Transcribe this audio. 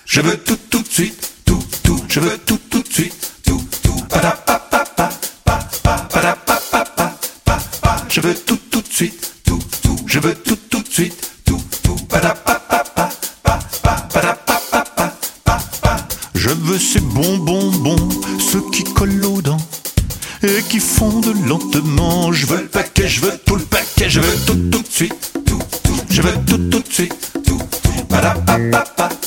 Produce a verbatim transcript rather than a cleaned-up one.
Je veux tout tout de suite, tout tout. Je veux tout tout de suite, tout tout. Padapapapa, pa pa padapapapa, pa pa. Je veux tout tout de suite, tout tout. Je veux tout tout de suite, tout tout. Padapapapa, pa pa padapapapa, pa pa. Je veux ces bonbons bons, ceux qui collent aux dents et qui fondent lentement. Je veux le paquet, je veux tout le paquet. Je veux tout tout de suite, tout tout. Je veux tout tout de suite, tout tout. Padapapapa.